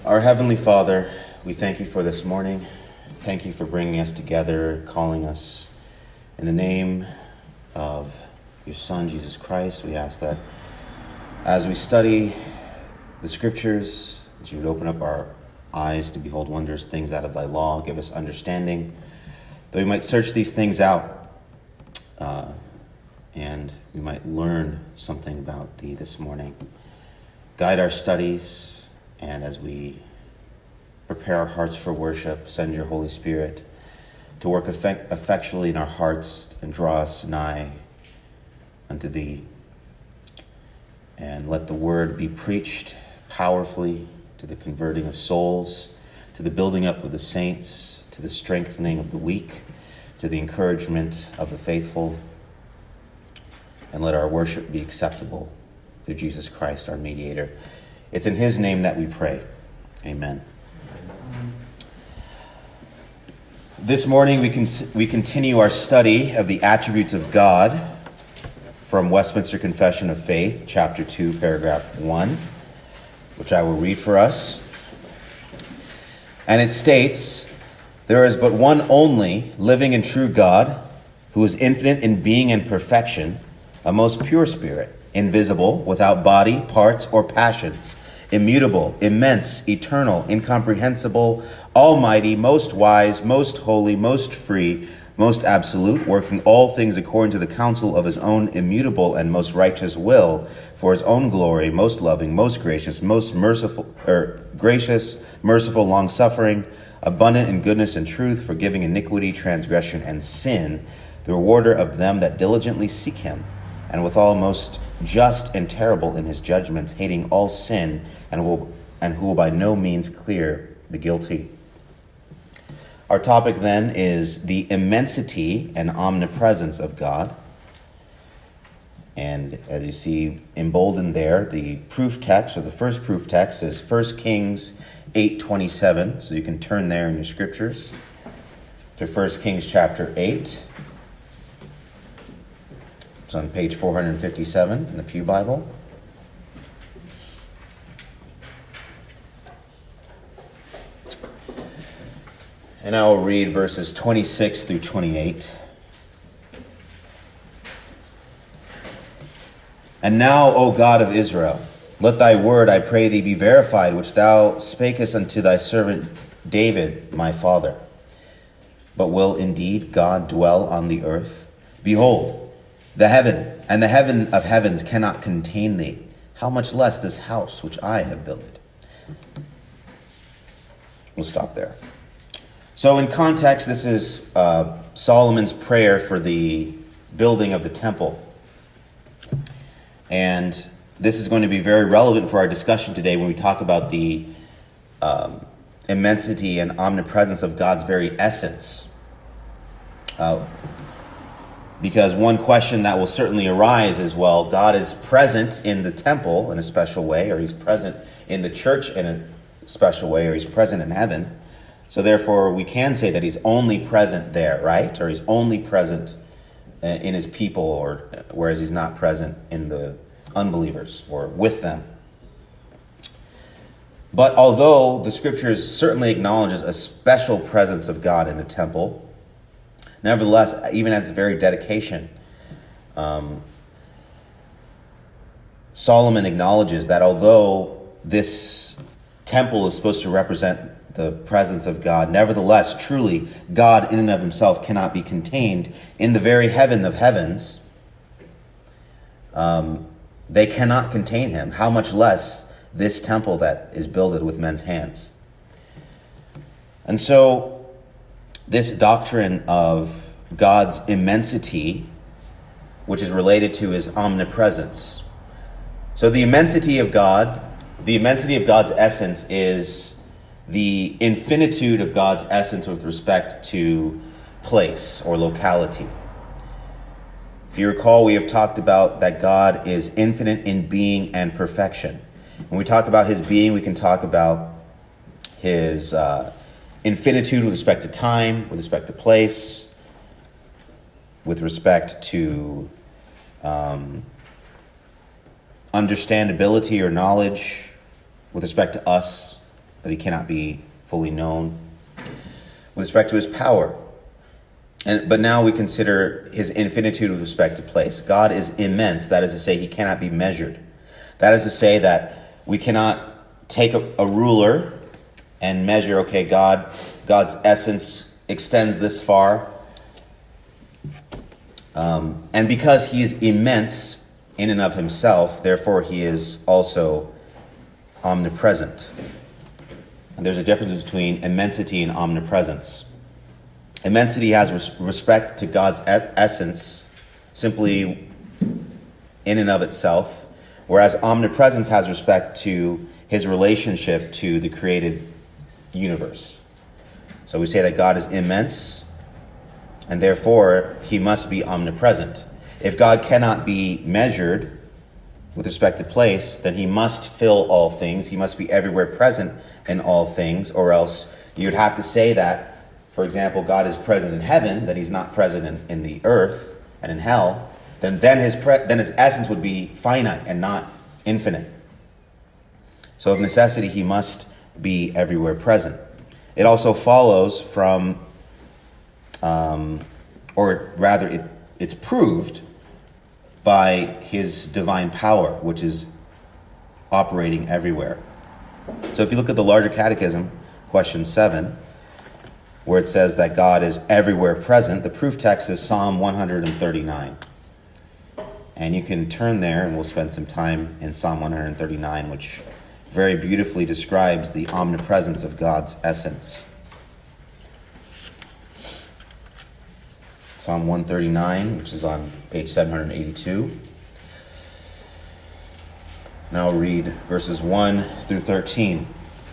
Our Heavenly Father, we thank you for this morning. Thank you for bringing us together, calling us in the name of your Son, Jesus Christ. We ask that as we study the Scriptures, that you would open up our eyes to behold wondrous things out of thy law. Give us understanding, that we might search these things out, and we might learn something about thee this morning. Guide our studies, and as we prepare our hearts for worship, send your Holy Spirit to work effectually in our hearts and draw us nigh unto thee. And let the word be preached powerfully to the converting of souls, to the building up of the saints, to the strengthening of the weak, to the encouragement of the faithful. And let our worship be acceptable through Jesus Christ, our mediator. It's in his name that we pray. Amen. This morning we continue our study of the attributes of God from Westminster Confession of Faith, chapter 2, paragraph 1, which I will read for us. And it states, "There is but one only living and true God, who is infinite in being and perfection, a most pure spirit, invisible, without body, parts, or passions, immutable, immense, eternal, incomprehensible, almighty, most wise, most holy, most free, most absolute, working all things according to the counsel of his own immutable and most righteous will, for his own glory, most loving, most gracious, merciful, long-suffering, abundant in goodness and truth, forgiving iniquity, transgression, and sin, the rewarder of them that diligently seek him, and withal most just and terrible in his judgments, hating all sin, and who will by no means clear the guilty." Our topic then is the immensity and omnipresence of God. And as you see emboldened there, the proof text, or the first proof text, is 1 Kings 8:27. So you can turn there in your scriptures to 1 Kings chapter 8. It's on page 457 in the Pew Bible. And I will read verses 26 through 28. "And now, O God of Israel, let thy word, I pray thee, be verified, which thou spakest unto thy servant David, my father. But will indeed God dwell on the earth? Behold, the heaven and the heaven of heavens cannot contain thee. How much less this house which I have builded?" We'll stop there. So in context, this is Solomon's prayer for the building of the temple. And this is going to be very relevant for our discussion today when we talk about the immensity and omnipresence of God's very essence. Because one question that will certainly arise is, well, God is present in the temple in a special way, or he's present in the church in a special way, or he's present in heaven. So therefore, we can say that he's only present there, right? Or he's only present in his people, or whereas he's not present in the unbelievers or with them. But although the scriptures certainly acknowledges a special presence of God in the temple, nevertheless, even at its very dedication, Solomon acknowledges that although this temple is supposed to represent the presence of God, nevertheless, truly, God in and of himself cannot be contained in the very heaven of heavens. They cannot contain him. How much less this temple that is builded with men's hands. And so, this doctrine of God's immensity, which is related to his omnipresence. So the immensity of God's essence is the infinitude of God's essence with respect to place or locality. If you recall, we have talked about that God is infinite in being and perfection. When we talk about his being, we can talk about his infinitude with respect to time, with respect to place, with respect to understandability or knowledge, with respect to us that he cannot be fully known. With respect to his power, but now we consider his infinitude with respect to place. God is immense. That is to say, he cannot be measured. That is to say that we cannot take a ruler and measure, okay, God's essence extends this far. And because he is immense in and of himself, therefore he is also omnipresent. And there's a difference between immensity and omnipresence. Immensity has respect to God's essence, simply in and of itself, whereas omnipresence has respect to his relationship to the created universe. So we say that God is immense, and therefore he must be omnipresent. If God cannot be measured with respect to place, then he must fill all things. He must be everywhere present in all things, or else you'd have to say that, for example, God is present in heaven, that he's not present in the earth and in hell, then his essence would be finite and not infinite. So of necessity, he must be everywhere present. It also follows from, or rather, it's proved by his divine power, which is operating everywhere. So if you look at the larger catechism, question 7, where it says that God is everywhere present, the proof text is Psalm 139. And you can turn there, and we'll spend some time in Psalm 139, which very beautifully describes the omnipresence of God's essence. Psalm 139, which is on page 782. Now I'll read verses 1 through 13.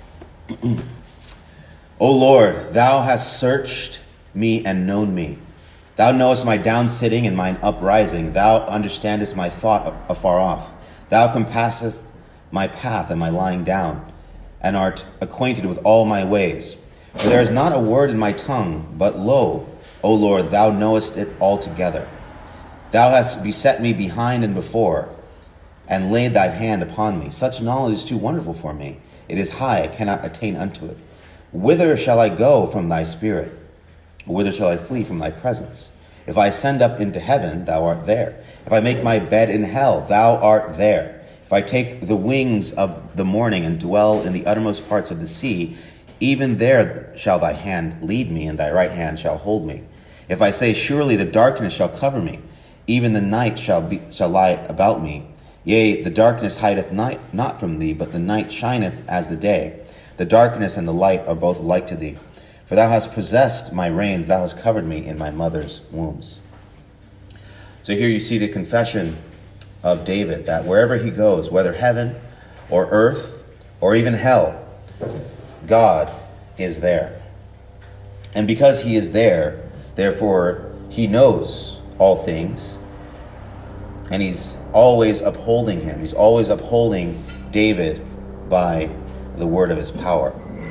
O Lord, thou hast searched me and known me. Thou knowest my downsitting and mine uprising. Thou understandest my thought afar off. Thou compassest my path and my lying down, and art acquainted with all my ways. For there is not a word in my tongue, but lo, O Lord, thou knowest it altogether. Thou hast beset me behind and before, and laid thy hand upon me. Such knowledge is too wonderful for me. It is high, I cannot attain unto it. Whither shall I go from thy spirit? Whither shall I flee from thy presence? If I ascend up into heaven, thou art there. If I make my bed in hell, thou art there. If I take the wings of the morning and dwell in the uttermost parts of the sea, even there shall thy hand lead me, and thy right hand shall hold me. If I say, surely the darkness shall cover me, even the night shall lie about me. Yea, the darkness hideth not from thee, but the night shineth as the day. The darkness and the light are both alike to thee. For thou hast possessed my reins, thou hast covered me in my mother's wombs. So here you see the confession of David, that wherever he goes, whether heaven or earth or even hell, God is there. And because he is there, therefore he knows all things, and he's always upholding him. He's always upholding David by the word of his power.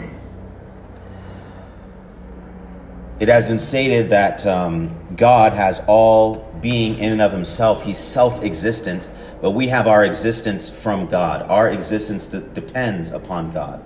It has been stated that God has all being in and of himself. He's self-existent, but we have our existence from God. Our existence depends upon God.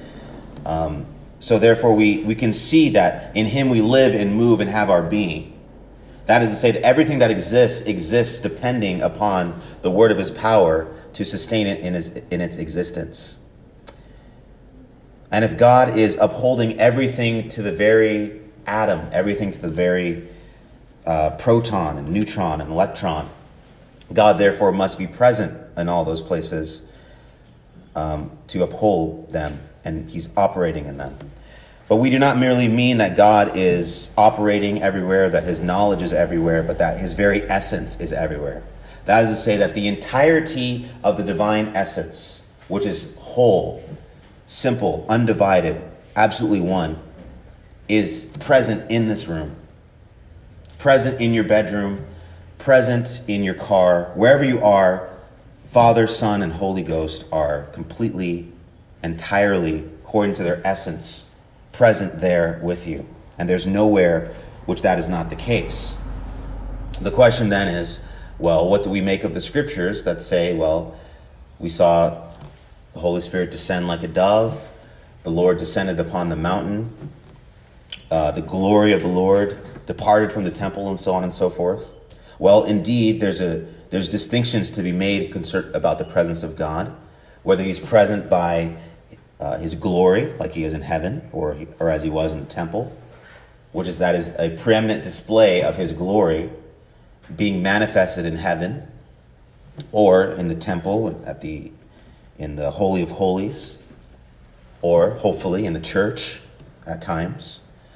So therefore we can see that in him we live and move and have our being. That is to say that everything that exists depending upon the word of his power to sustain it in its existence. And if God is upholding everything to the very atom, everything to the very proton and neutron and electron, God therefore must be present in all those places to uphold them, and he's operating in them. But we do not merely mean that God is operating everywhere, that his knowledge is everywhere, but that his very essence is everywhere. That is to say that the entirety of the divine essence, which is whole, simple, undivided, absolutely one, is present in this room, present in your bedroom, present in your car, wherever you are. Father, Son, and Holy Ghost are completely, entirely, according to their essence, present there with you. And there's nowhere which that is not the case. The question then is, well, what do we make of the scriptures that say, well, we saw the Holy Spirit descend like a dove, The Lord descended upon the mountain. The glory of the Lord departed from the temple, and so on and so forth. Well, indeed, there's distinctions to be made about the presence of God, whether he's present by his glory, like he is in heaven, or as he was in the temple, that is a preeminent display of his glory being manifested in heaven, or in the temple in the Holy of Holies, or hopefully in the church at times.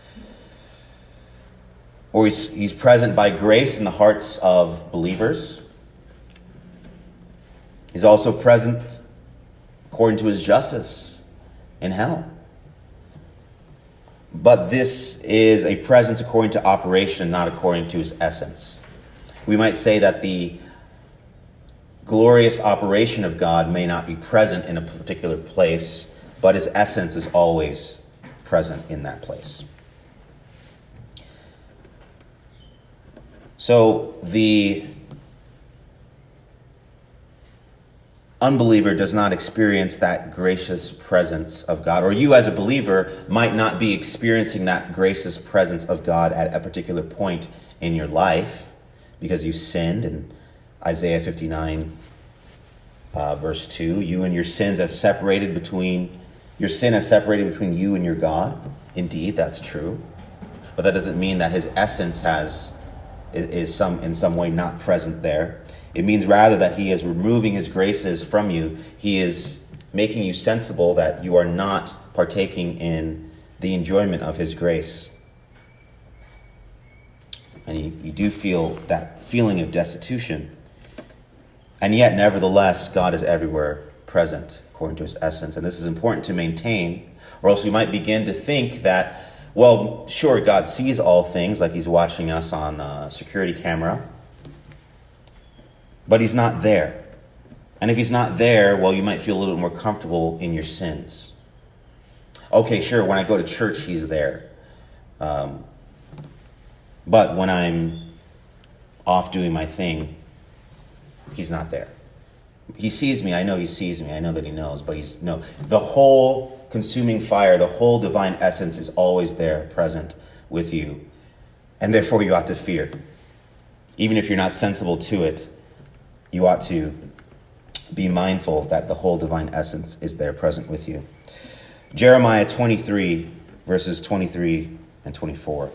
Or he's present by grace in the hearts of believers. He's also present according to his justice in hell. But this is a presence according to operation, not according to his essence. We might say that the glorious operation of God may not be present in a particular place, but his essence is always present in that place. So the unbeliever does not experience that gracious presence of God, or you as a believer might not be experiencing that gracious presence of God at a particular point in your life because you sinned. In Isaiah 59, verse 2, you and your sin has separated between you and your God. Indeed, that's true. But that doesn't mean that his essence is in some way not present there. It means rather that he is removing his graces from you. He is making you sensible that you are not partaking in the enjoyment of his grace. And you do feel that feeling of destitution. And yet, nevertheless, God is everywhere present according to his essence. And this is important to maintain, or else we might begin to think that, well, sure, God sees all things, like he's watching us on a security camera, but he's not there. And if he's not there, well, you might feel a little bit more comfortable in your sins. Okay, sure, when I go to church, he's there. But when I'm off doing my thing, he's not there. He sees me. I know he sees me. I know that he knows, but the whole consuming fire, the whole divine essence is always there, present with you. And therefore you ought to fear. Even if you're not sensible to it, you ought to be mindful that the whole divine essence is there, present with you. Jeremiah 23, verses 23 and 24.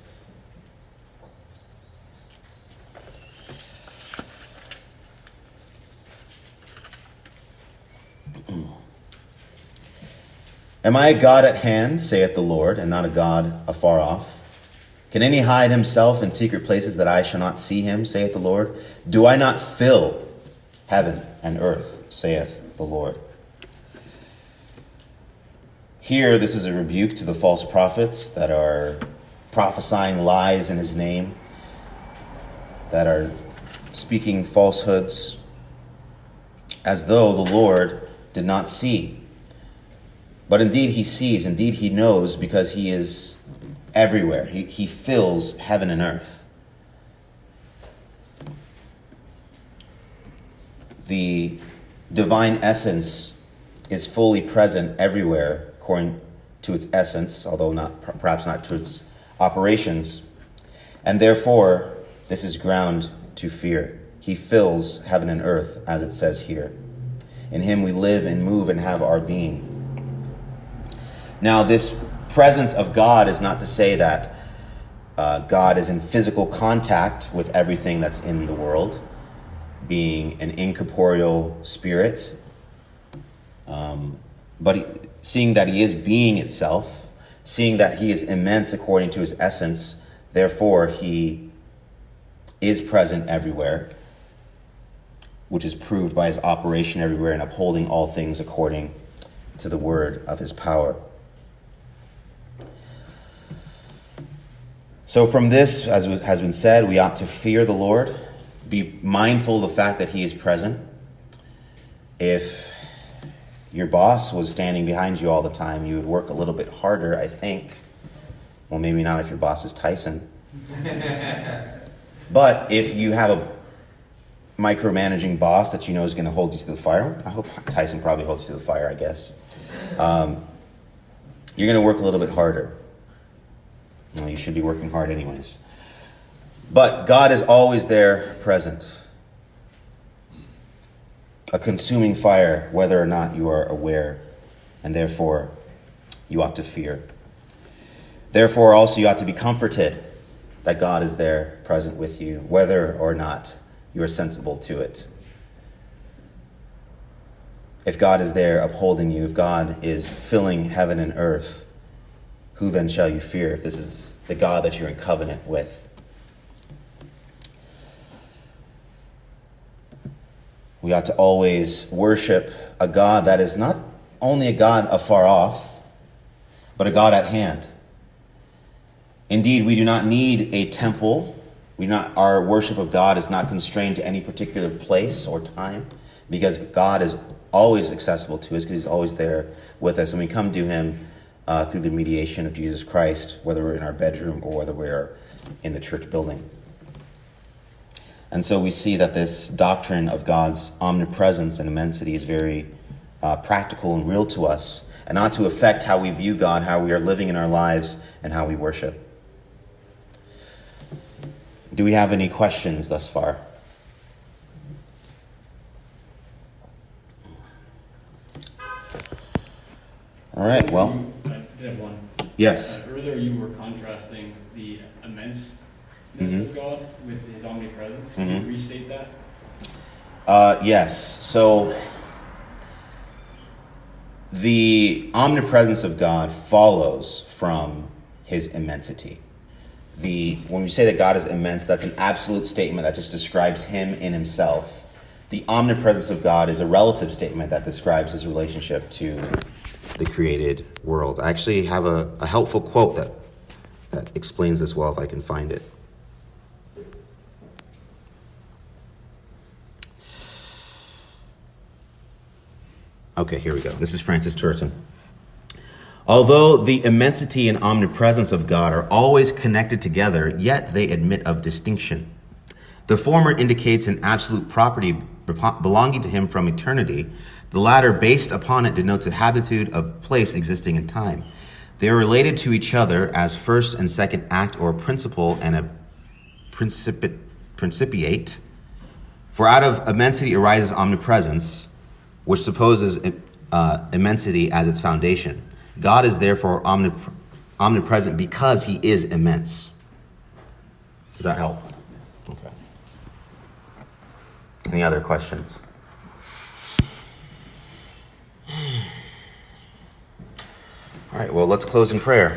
Am I a God at hand, saith the Lord, and not a God afar off? Can any hide himself in secret places that I shall not see him, saith the Lord? Do I not fill heaven and earth, saith the Lord? Here, this is a rebuke to the false prophets that are prophesying lies in his name, that are speaking falsehoods, as though the Lord did not see. But indeed he sees, indeed he knows, because he is everywhere. He fills heaven and earth. The divine essence is fully present everywhere according to its essence, although perhaps not to its operations. And therefore, this is ground to fear. He fills heaven and earth, as it says here. In him we live and move and have our being. Now, this presence of God is not to say that God is in physical contact with everything that's in the world, being an incorporeal spirit. But seeing that he is being itself, seeing that he is immense according to his essence, therefore he is present everywhere, which is proved by his operation everywhere and upholding all things according to the word of his power. So from this, as has been said, we ought to fear the Lord, be mindful of the fact that he is present. If your boss was standing behind you all the time, you would work a little bit harder, I think. Well, maybe not if your boss is Tyson. But if you have a micromanaging boss that you know is going to hold you to the fire, I hope Tyson probably holds you to the fire, I guess. you're going to work a little bit harder. You should be working hard anyways. But God is always there present. A consuming fire, whether or not you are aware, and therefore you ought to fear. Therefore also you ought to be comforted that God is there present with you, whether or not you are sensible to it. If God is there upholding you, if God is filling heaven and earth, who then shall you fear if this is the God that you're in covenant with? We ought to always worship a God that is not only a God afar off, but a God at hand. Indeed, we do not need a temple. Our worship of God is not constrained to any particular place or time, because God is always accessible to us, because he's always there with us. And we come to him through the mediation of Jesus Christ, whether we're in our bedroom or whether we're in the church building. And so we see that this doctrine of God's omnipresence and immensity is very practical and real to us, and ought to affect how we view God, how we are living in our lives, and how we worship. Do we have any questions thus far? All right, well. I did have one. Yes. Earlier you were contrasting the immenseness of God with his omnipresence. Can you restate that? Yes. So the omnipresence of God follows from his immensity. When we say that God is immense, that's an absolute statement that just describes him in himself. The omnipresence of God is a relative statement that describes his relationship to the created world. I actually have a helpful quote that explains this well, if I can find it. Okay, here we go. This is Francis Turton. Although the immensity and omnipresence of God are always connected together, yet they admit of distinction. The former indicates an absolute property belonging to him from eternity. The latter, based upon it, denotes a habitude of place existing in time. They are related to each other as first and second act or principle and a principiate. For out of immensity arises omnipresence, which supposes immensity as its foundation. God is therefore omnipresent because he is immense. Does that help? Okay. Any other questions? All right, well, let's close in prayer.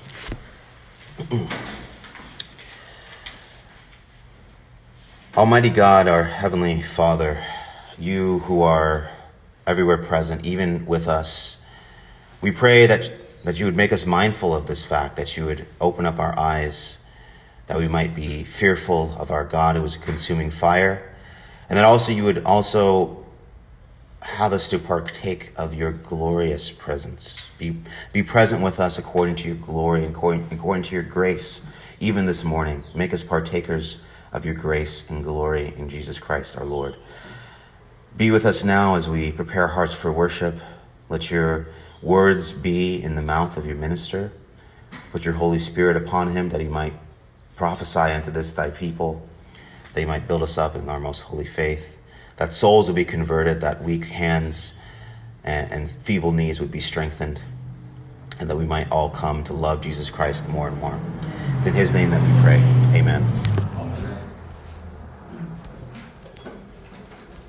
Almighty God, our Heavenly Father, you who are everywhere present, even with us, we pray that you would make us mindful of this fact, that you would open up our eyes, that we might be fearful of our God who is a consuming fire, and that also you would also have us to partake of your glorious presence. Be present with us according to your glory and according to your grace, even this morning. Make us partakers of your grace and glory in Jesus Christ our Lord. Be with us now as we prepare our hearts for worship. Let your words be in the mouth of your minister. Put your Holy Spirit upon him, that he might prophesy unto this thy people, that he might build us up in our most holy faith, that souls would be converted, that weak hands and feeble knees would be strengthened, and that we might all come to love Jesus Christ more and more. It's in his name that we pray. Amen.